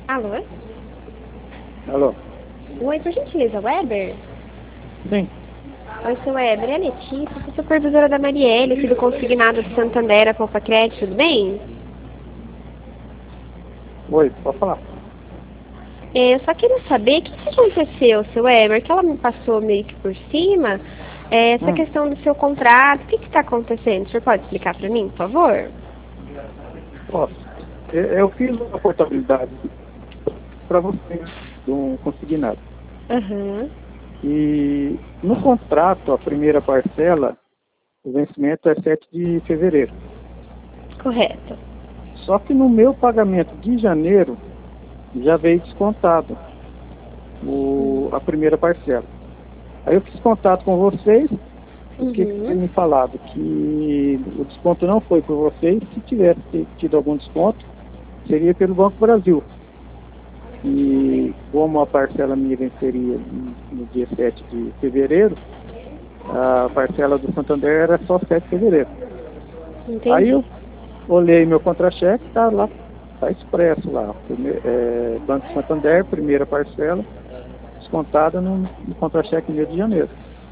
Alô? Alô? Oi, por gentileza, Weber? Sim. Oi, seu Weber, é a Letícia, sou supervisora da Marielle, aqui do Consignado de Santander, a Poupa Crédito, tudo bem? Oi, pode falar. Eu só queria saber o que aconteceu, seu Weber, que ela me passou meio que por cima, essa questão do seu contrato, o que está acontecendo? O senhor pode explicar para mim, por favor? Posso. Eu fiz uma portabilidade para você, de um consignado. Aham. E no contrato, a primeira parcela, o vencimento é 7 de fevereiro. Correto. Só que no meu pagamento de janeiro, já veio descontado a primeira parcela. Aí eu fiz contato com vocês, porque tinha me falado que o desconto não foi por vocês, se tivesse tido algum desconto, seria pelo Banco Brasil. E como a parcela minha venceria no dia 7 de fevereiro, a parcela do Santander era só 7 de fevereiro. Entendi. Aí eu olhei meu contra-cheque, tá lá, tá expresso lá. Banco Santander, primeira parcela, descontada no contra-cheque no mês de janeiro.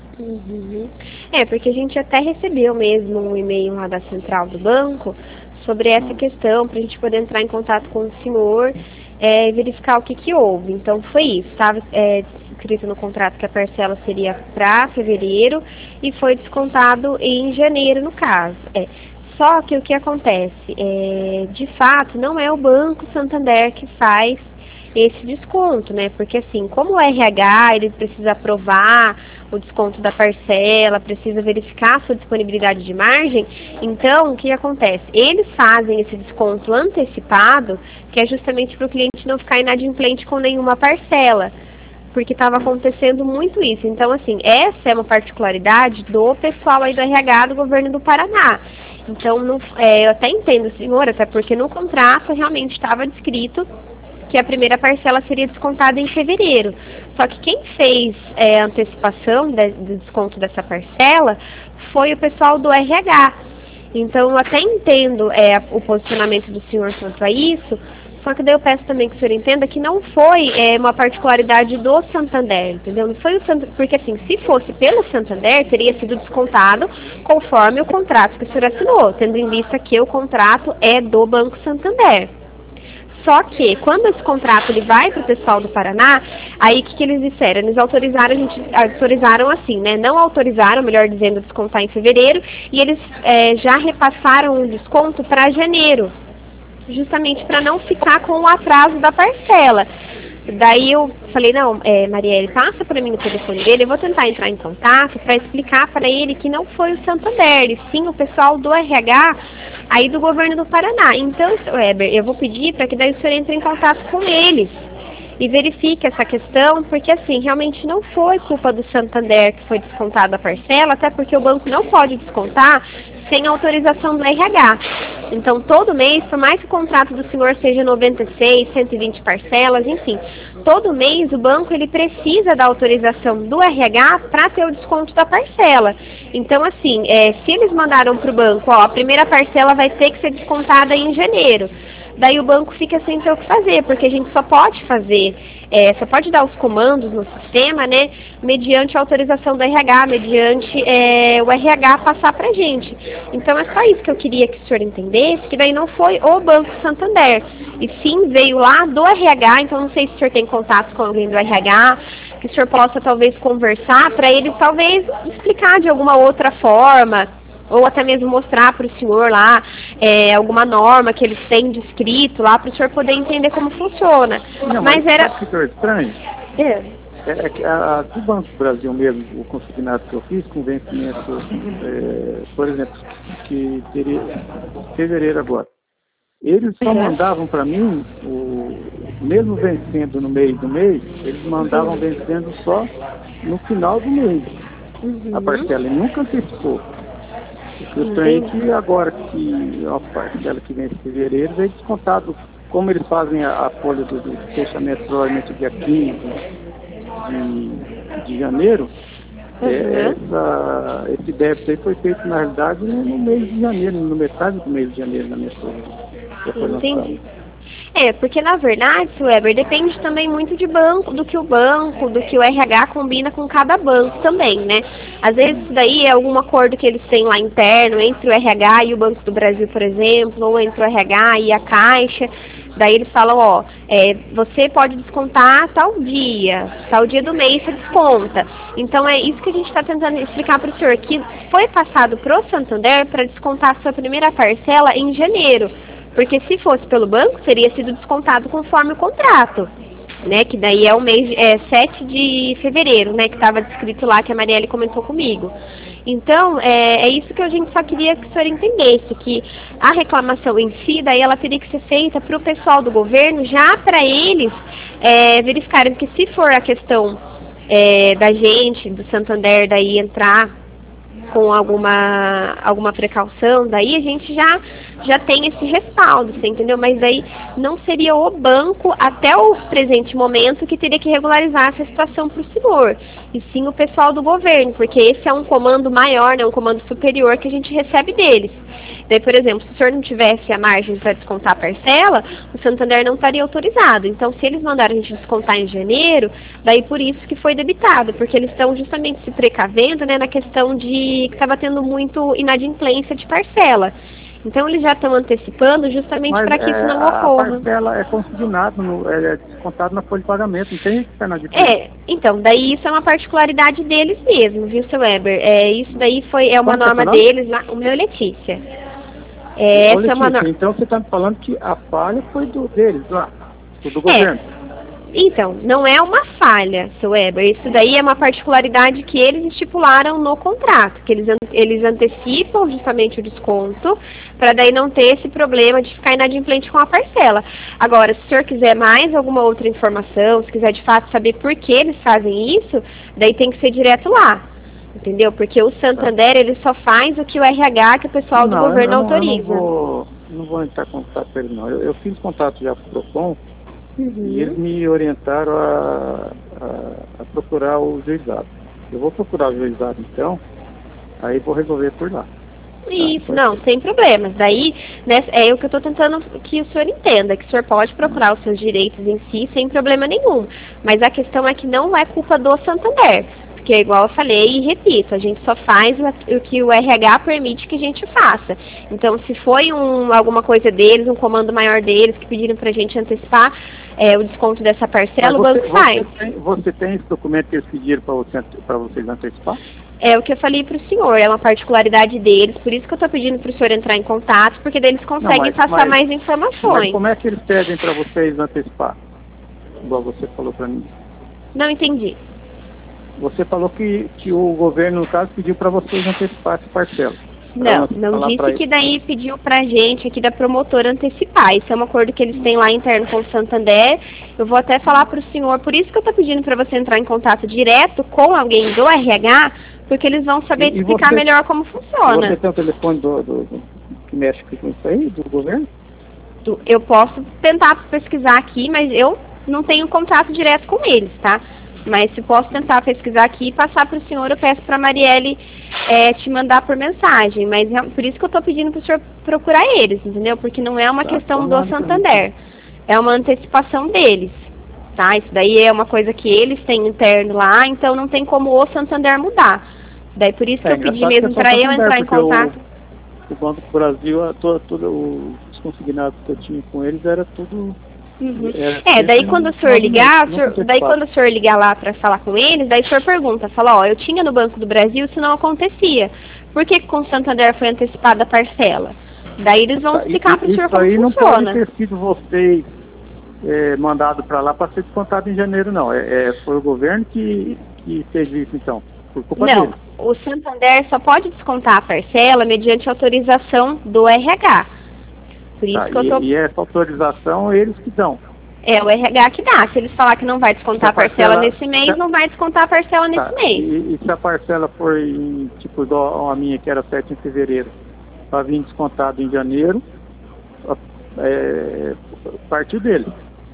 Porque a gente até recebeu mesmo um e-mail lá da central do banco sobre essa questão, para a gente poder entrar em contato com o senhor e verificar o que houve. Então foi isso, estava escrito no contrato que a parcela seria para fevereiro e foi descontado em janeiro no caso. Só que o que acontece? De fato, não é o Banco Santander que faz esse desconto, né? Porque assim, como o RH, ele precisa aprovar o desconto da parcela, precisa verificar a sua disponibilidade de margem, então o que acontece? Eles fazem esse desconto antecipado, que é justamente para o cliente não ficar inadimplente com nenhuma parcela, porque estava acontecendo muito isso. Então, assim, essa é uma particularidade do pessoal aí do RH do governo do Paraná. Então, eu até entendo, senhor, até porque no contrato realmente estava descrito que a primeira parcela seria descontada em fevereiro. Só que quem fez a antecipação do desconto dessa parcela foi o pessoal do RH. Então, eu até entendo o posicionamento do senhor quanto a isso, só que daí eu peço também que o senhor entenda que não foi uma particularidade do Santander, entendeu? Não foi o Santander, porque assim, se fosse pelo Santander, teria sido descontado conforme o contrato que o senhor assinou, tendo em vista que o contrato é do Banco Santander. Só que, quando esse contrato ele vai para o pessoal do Paraná, aí o que eles disseram? Eles autorizaram assim, né? Não autorizaram, melhor dizendo, descontar em fevereiro, e eles já repassaram o desconto para janeiro, justamente para não ficar com o atraso da parcela. Daí eu falei, não, Marielle, passa para mim no telefone dele, eu vou tentar entrar em contato para explicar para ele que não foi o Santander, e sim o pessoal do RH aí do governo do Paraná. Então, Weber, eu vou pedir para que daí o senhor entre em contato com eles e verifique essa questão, porque assim, realmente não foi culpa do Santander que foi descontada a parcela, até porque o banco não pode descontar sem autorização do RH. Então, todo mês, por mais que o contrato do senhor seja 96, 120 parcelas, enfim, todo mês o banco ele precisa da autorização do RH para ter o desconto da parcela. Então, assim, se eles mandaram para o banco, a primeira parcela vai ter que ser descontada em janeiro. Daí o banco fica sem ter o que fazer, porque a gente só pode fazer, só pode dar os comandos no sistema, né, mediante a autorização do RH, mediante o RH passar pra gente. Então é só isso que eu queria que o senhor entendesse, que daí não foi o Banco Santander, e sim veio lá do RH, então não sei se o senhor tem contato com alguém do RH, que o senhor possa talvez conversar para ele talvez explicar de alguma outra forma, ou até mesmo mostrar para o senhor lá alguma norma que eles têm descrito lá, para o senhor poder entender como funciona. Não, mas era... sabe o que é estranho? É que do Banco do Brasil mesmo, o consignado que eu fiz, com vencimento, por exemplo, que teria fevereiro agora, eles só mandavam para mim, mesmo vencendo no meio do mês, eles mandavam vencendo só no final do mês, a parcela, e nunca antecipou. Eu estranhei que agora que a parcela que vem em fevereiro veio descontado, como eles fazem a folha do fechamento provavelmente dia 15 de janeiro, esse débito aí foi feito na realidade no mês de janeiro, no metade do mês de janeiro na minha folha. Entendi. Porque na verdade, Weber, depende também muito de banco, do que o RH combina com cada banco também, né? Às vezes isso daí é algum acordo que eles têm lá interno, entre o RH e o Banco do Brasil, por exemplo, ou entre o RH e a Caixa. Daí eles falam, você pode descontar tal dia do mês você desconta. Então é isso que a gente está tentando explicar para o senhor, que foi passado para o Santander para descontar a sua primeira parcela em janeiro. Porque se fosse pelo banco, teria sido descontado conforme o contrato, né? Que daí é o mês 7 de fevereiro, né? Que estava descrito lá, que a Marielle comentou comigo. Então, é isso que a gente só queria que o senhor entendesse, que a reclamação em si, daí ela teria que ser feita para o pessoal do governo, já para eles verificarem que se for a questão da gente, do Santander, daí entrar com alguma precaução, daí a gente já tem esse respaldo, você entendeu? Mas daí não seria o banco, até o presente momento, que teria que regularizar essa situação para o senhor, e sim o pessoal do governo, porque esse é um comando maior, né, um comando superior que a gente recebe deles. Daí, por exemplo, se o senhor não tivesse a margem para descontar a parcela, o Santander não estaria autorizado. Então, se eles mandaram a gente descontar em janeiro, daí por isso que foi debitado, porque eles estão justamente se precavendo, né, na questão de que estava tendo muito inadimplência de parcela. Então, eles já estão antecipando justamente para que isso não ocorra. A parcela é consignado, é descontado na folha de pagamento, não tem inadimplência. Então, daí isso é uma particularidade deles mesmo, viu, seu Weber? Isso daí é uma norma deles lá. O meu é Letícia. Letícia, é uma norma. Então, você está me falando que a falha foi deles lá, do governo. Então, não é uma falha, seu Weber. Isso daí é uma particularidade que eles estipularam no contrato, que eles antecipam justamente o desconto, para daí não ter esse problema de ficar inadimplente com a parcela. Agora, se o senhor quiser mais alguma outra informação, se quiser de fato saber por que eles fazem isso, daí tem que ser direto lá. Entendeu? Porque o Santander, ele só faz o que o RH, que o pessoal do governo autoriza. Eu não vou entrar em contato com ele, não. Eu fiz contato já com o Procon, e eles me orientaram a procurar o juizado. Eu vou procurar o juizado, então, aí vou resolver por lá. Isso, não, sem problemas. Daí, né, é o que eu estou tentando que o senhor entenda, que o senhor pode procurar os seus direitos em si sem problema nenhum. Mas a questão é que não é culpa do Santander. Porque, igual eu falei e repito, a gente só faz o que o RH permite que a gente faça. Então, se foi alguma coisa deles, um comando maior deles, que pediram para a gente antecipar o desconto dessa parcela, o banco faz. Você tem esse documento que eles pediram para vocês antecipar? É o que eu falei para o senhor, é uma particularidade deles, por isso que eu estou pedindo para o senhor entrar em contato, porque daí eles conseguem passar mais informações. Mas como é que eles pedem para vocês antecipar? Igual você falou para mim. Não entendi. Você falou que o governo, no caso, pediu para vocês antecipar essa parcela. Não disse que daí pediu pra gente aqui da promotora antecipar. Isso é um acordo que eles têm lá interno com o Santander. Eu vou até falar pro senhor, por isso que eu tô pedindo para você entrar em contato direto com alguém do RH, porque eles vão saber te explicar melhor como funciona. Você tem o telefone que mexe com isso aí, do governo? Eu posso tentar pesquisar aqui, mas eu não tenho contato direto com eles, tá? Mas se posso tentar pesquisar aqui e passar para o senhor, eu peço para a Marielle te mandar por mensagem. Mas por isso que eu estou pedindo para o senhor procurar eles, entendeu? Porque não é uma questão do Santander. É uma antecipação deles, tá? Isso daí é uma coisa que eles têm interno lá, então não tem como o Santander mudar. Daí por isso que eu pedi mesmo para eu entrar em contato. O Banco do Brasil, os consignados que eu tinha com eles era tudo... daí quando o senhor ligar lá para falar com eles, daí o senhor pergunta, fala, eu tinha no Banco do Brasil, isso não acontecia. Por que com o Santander foi antecipada a parcela? Daí eles vão explicar para o senhor como funciona. Isso aí não pode ter sido vocês mandado para lá para ser descontado em janeiro, não. Foi o governo que fez isso, então, por culpa dele. O Santander só pode descontar a parcela mediante autorização do RH. Por isso que eu tô... E essa autorização eles que dão? É o RH que dá. Se eles falar que não vai descontar a parcela nesse mês, não vai descontar a parcela nesse mês. E se a parcela for tipo igual a minha, que era 7 em fevereiro, para vir descontado em janeiro, partiu dele?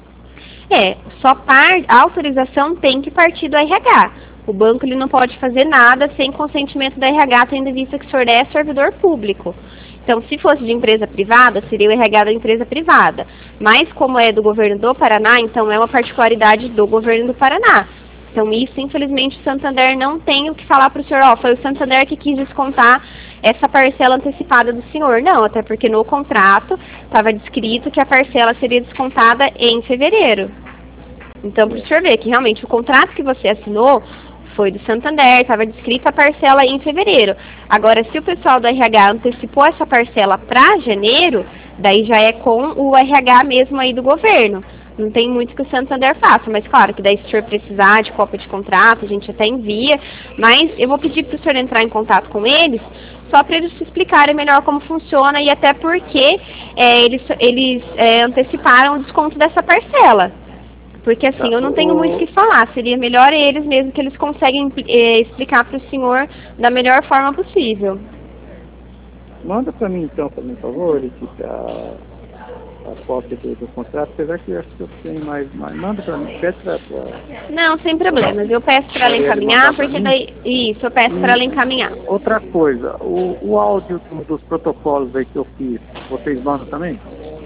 A autorização tem que partir do RH. O banco ele não pode fazer nada sem consentimento do RH, tendo em vista que o senhor é servidor público. Então, se fosse de empresa privada, seria o RH da empresa privada. Mas, como é do governo do Paraná, então é uma particularidade do governo do Paraná. Então, isso, infelizmente, o Santander não tem o que falar para o senhor, foi o Santander que quis descontar essa parcela antecipada do senhor. Não, até porque no contrato estava descrito que a parcela seria descontada em fevereiro. Então, para o senhor ver que realmente o contrato que você assinou foi do Santander, estava descrita a parcela em fevereiro. Agora, se o pessoal do RH antecipou essa parcela para janeiro, daí já é com o RH mesmo aí do governo. Não tem muito que o Santander faça, mas claro que daí se o senhor precisar de cópia de contrato, a gente até envia, mas eu vou pedir para o senhor entrar em contato com eles, só para eles explicarem melhor como funciona e até porque eles anteciparam o desconto dessa parcela. Porque assim, eu não tenho muito o que falar, seria melhor eles mesmo que eles conseguem explicar para o senhor da melhor forma possível. Manda para mim então, por favor, a cópia do contrato, apesar que eu acho que eu tenho mais manda para mim, pede para... Não, sem problemas, eu peço para ela encaminhar, porque daí, isso, eu peço para ela encaminhar. Outra coisa, o áudio dos protocolos aí que eu fiz, vocês mandam também?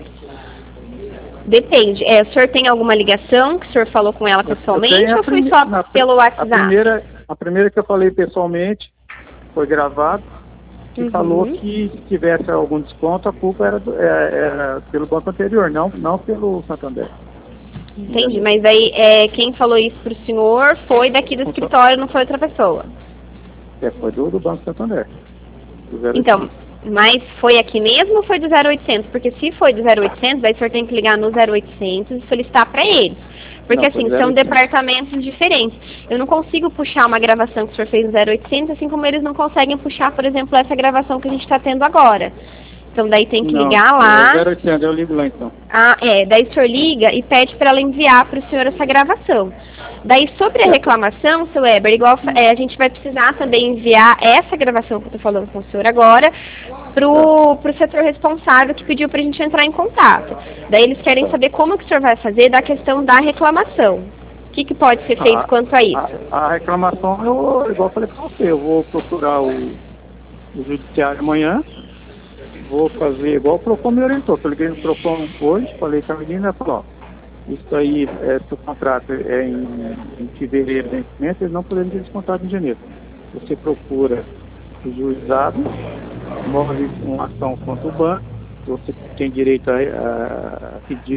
Depende. O senhor tem alguma ligação que o senhor falou com ela pessoalmente ou foi só pelo WhatsApp? A primeira que eu falei pessoalmente foi gravado e falou que se tivesse algum desconto, a culpa era pelo banco anterior, não pelo Santander. Entendi, mas aí quem falou isso para o senhor foi daqui do escritório, não foi outra pessoa? Foi do Banco Santander. Então, mas foi aqui mesmo ou foi do 0800? Porque se foi do 0800, aí o senhor tem que ligar no 0800 e solicitar para eles. Porque assim, são departamentos diferentes. Eu não consigo puxar uma gravação que o senhor fez no 0800, assim como eles não conseguem puxar, por exemplo, essa gravação que a gente está tendo agora. Então daí tem que ligar lá. 0800, eu ligo lá então. Daí o senhor liga e pede para ela enviar para o senhor essa gravação. Daí sobre a reclamação, seu Weber, igual a gente vai precisar também enviar essa gravação que eu estou falando com o senhor agora pro setor responsável que pediu para a gente entrar em contato. Daí eles querem saber como que o senhor vai fazer da questão da reclamação. O que pode ser feito quanto a isso? A reclamação, igual eu falei para você, eu vou procurar o judiciário amanhã, vou fazer igual o PROCON me orientou. Eu liguei no PROCON hoje, falei com a menina, ela falou, isso aí, se o contrato é em fevereiro de vencimento, eles não podem ter descontado em janeiro. Você procura o juizado, move uma ação contra o banco, você tem direito a pedir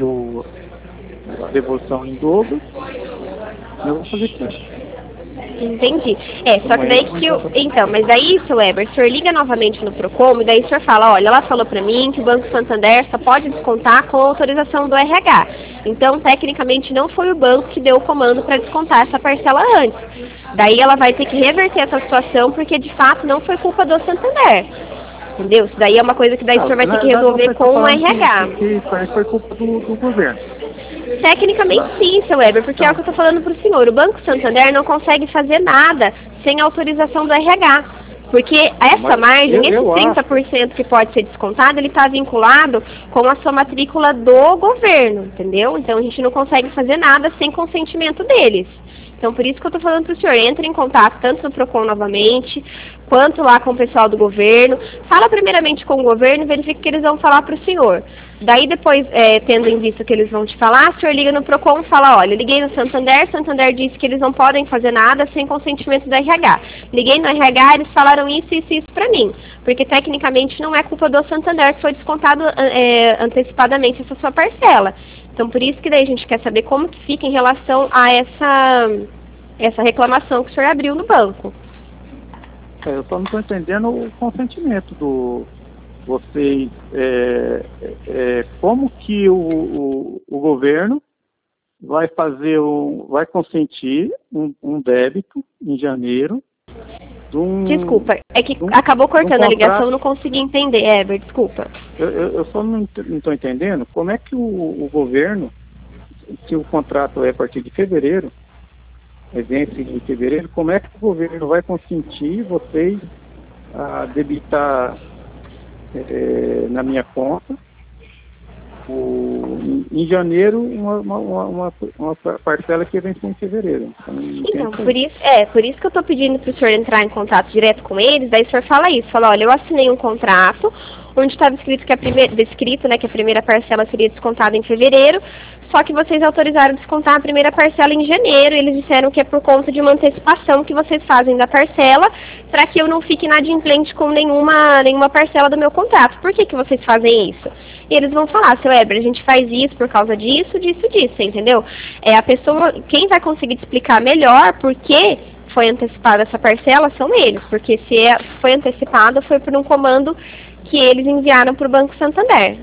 a devolução em dobro, eu vou fazer isso. Entendi. Só que daí Então, mas daí, seu Weber, o senhor liga novamente no PROCON e daí o senhor fala, olha, ela falou pra mim que o Banco Santander só pode descontar com autorização do RH. Então, tecnicamente, não foi o banco que deu o comando para descontar essa parcela antes. Daí ela vai ter que reverter essa situação, porque de fato não foi culpa do Santander. Entendeu? Isso daí é uma coisa que daí o senhor vai ter que resolver com o RH. Isso aí foi culpa do governo. Tecnicamente sim, seu Weber, porque é o que eu estou falando para o senhor. O Banco Santander não consegue fazer nada sem autorização do RH. Porque essa margem, esse 30% que pode ser descontado, ele está vinculado com a sua matrícula do governo, entendeu? Então a gente não consegue fazer nada sem consentimento deles. Então, por isso que eu estou falando para o senhor, entre em contato tanto no PROCON novamente, quanto lá com o pessoal do governo. Fala primeiramente com o governo e verifica o que eles vão falar para o senhor. Daí, depois, tendo em vista o que eles vão te falar, o senhor liga no PROCON e fala, olha, liguei no Santander disse que eles não podem fazer nada sem consentimento do RH. Liguei no RH, eles falaram isso para mim. Porque, tecnicamente, não é culpa do Santander que foi descontado antecipadamente essa sua parcela. Então, por isso que daí a gente quer saber como que fica em relação a essa reclamação que o senhor abriu no banco. Eu só não estou entendendo o consentimento do vocês. Como que o governo vai vai consentir um débito em janeiro Desculpa, é que acabou cortando a ligação, não consegui entender, Eber, desculpa. Eu só não estou entendendo como é que o governo, se o contrato é a partir de fevereiro, vence em fevereiro, como é que o governo vai consentir vocês a debitar na minha conta em janeiro uma parcela que venceu em fevereiro. Então, por isso que eu estou pedindo para o senhor entrar em contato direto com eles, daí o senhor fala isso, fala, olha, eu assinei um contrato onde estava escrito que a primeira parcela seria descontada em fevereiro, só que vocês autorizaram descontar a primeira parcela em janeiro, e eles disseram que é por conta de uma antecipação que vocês fazem da parcela, para que eu não fique inadimplente com nenhuma parcela do meu contrato. Por que vocês fazem isso? E eles vão falar, seu Weber, a gente faz isso por causa disso, entendeu? A pessoa, quem vai conseguir te explicar melhor por que foi antecipada essa parcela são eles, porque se foi antecipada foi por um comando que eles enviaram para o Banco Santander.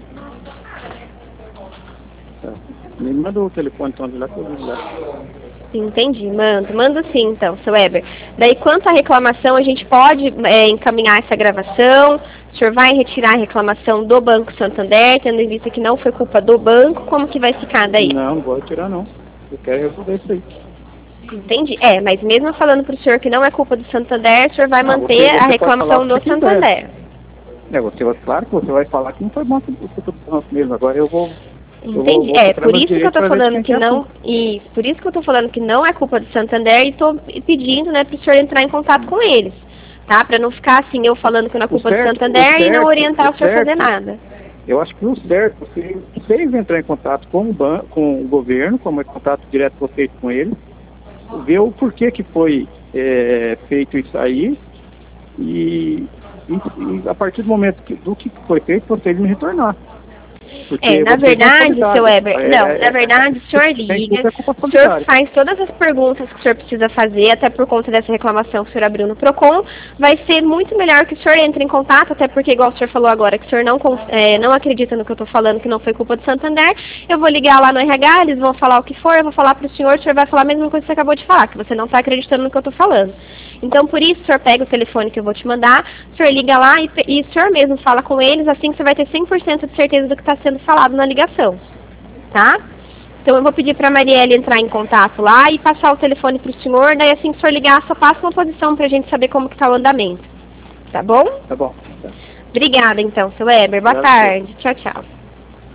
Me manda o telefone então de lá que eu ligo lá. Entendi, mando sim então, seu Weber. Daí quanto à reclamação, a gente pode encaminhar essa gravação, o senhor vai retirar a reclamação do Banco Santander, tendo em vista que não foi culpa do banco, como que vai ficar daí? Não vou retirar não, eu quero resolver isso aí. Entendi, mas mesmo falando para o senhor que não é culpa do Santander, o senhor vai manter a reclamação no Santander. Claro que você vai falar que não foi banco mesmo, agora eu vou... Entendi. Por isso que eu estou falando que não, e por isso que eu estou falando que não é culpa do Santander e estou pedindo, né, para o senhor entrar em contato com eles, tá? Para não ficar assim, eu falando que não é culpa do Santander e não orientar o senhor a fazer nada. Eu acho que o certo, se vocês entrarem em contato com o banco, com o governo, como é contato direto vocês com eles, ver o porquê que foi feito isso aí e a partir do momento do que foi feito, vocês me retornar. Na verdade, seu Weber, na verdade, o senhor liga, o senhor faz todas as perguntas que o senhor precisa fazer, até por conta dessa reclamação que o senhor abriu no PROCON, vai ser muito melhor que o senhor entre em contato, até porque, igual o senhor falou agora, que o senhor não acredita no que eu estou falando, que não foi culpa do Santander, eu vou ligar lá no RH, eles vão falar o que for, eu vou falar para o senhor vai falar a mesma coisa que você acabou de falar, que você não está acreditando no que eu estou falando. Então, por isso, o senhor pega o telefone que eu vou te mandar, o senhor liga lá e o senhor mesmo fala com eles, assim que você vai ter 100% de certeza do que está sendo falado na ligação, tá? Então, eu vou pedir para a Marielle entrar em contato lá e passar o telefone para o senhor, daí assim que o senhor ligar, só passa uma posição para a gente saber como que está o andamento. Tá bom? Tá bom. Obrigada, então, seu Weber. Boa tarde. Tchau, tchau.